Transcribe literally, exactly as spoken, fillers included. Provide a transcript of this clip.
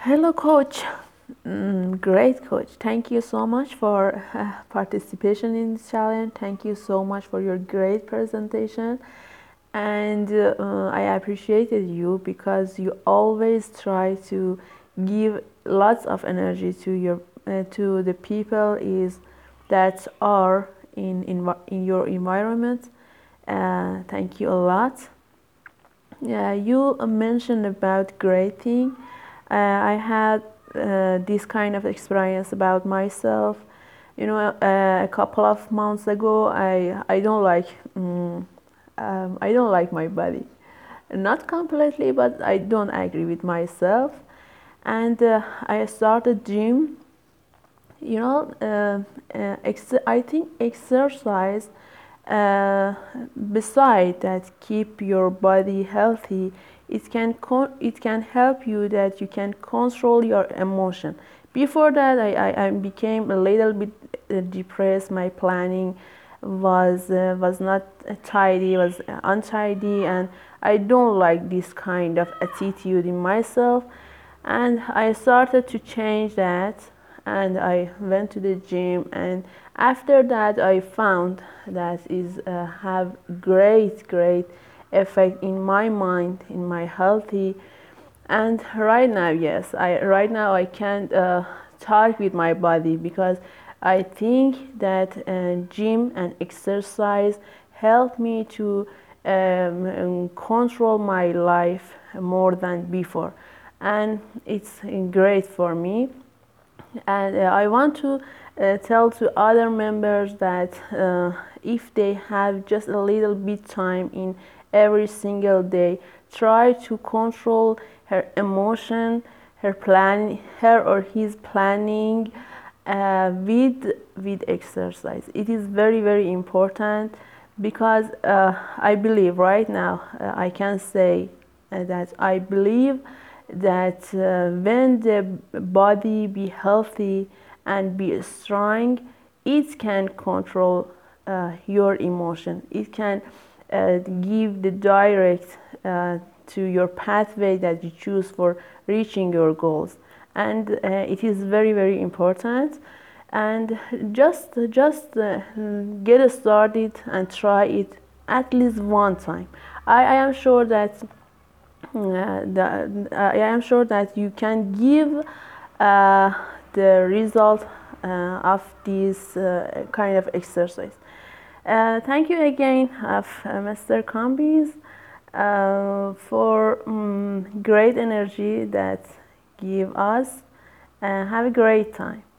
Hello, coach. Mm, great, coach. Thank you so much for uh, participation in this challenge. Thank you so much for your great presentation. And uh, I appreciated you because you always try to give lots of energy to your uh, to the people is that are in in, in your environment. Uh, thank you a lot. Yeah, you mentioned about great thing. Uh, I had uh, this kind of experience about myself. You know, uh, a couple of months ago, I I don't like um, um, I don't like my body, not completely, but I don't agree with myself, and uh, I started gym. You know, uh, uh, ex- I think exercise uh, beside that keep your body healthy, it can con- it can help you that you can control your emotion. Before that, I, I, I became a little bit uh, depressed. My planning was uh, was not tidy, was untidy, and I don't like this kind of attitude in myself. And I started to change that, and I went to the gym, and after that I found that is uh, have great great effect in my mind, in my healthy. And right now, yes, I right now I can't uh, talk with my body because I think that uh, gym and exercise help me to um, control my life more than before, and it's great for me. And uh, I want to uh, tell to other members that uh, if they have just a little bit time in every single day, try to control her emotion, her plan, her or his planning uh, with with exercise. It is very very important because uh, I believe right now uh, I can say uh, that I believe that uh, when the body be healthy and be strong, it can control uh, your emotion. It can uh, give the direct uh, to your pathway that you choose for reaching your goals, and uh, it is very very important. And just just uh, get started and try it at least one time. I, I am sure that uh, the, uh, I am sure that you can give uh, the result uh, of this uh, kind of exercise. Uh, thank you again, of, uh, mister Combis, uh, for um, great energy that give us. Uh, have a great time.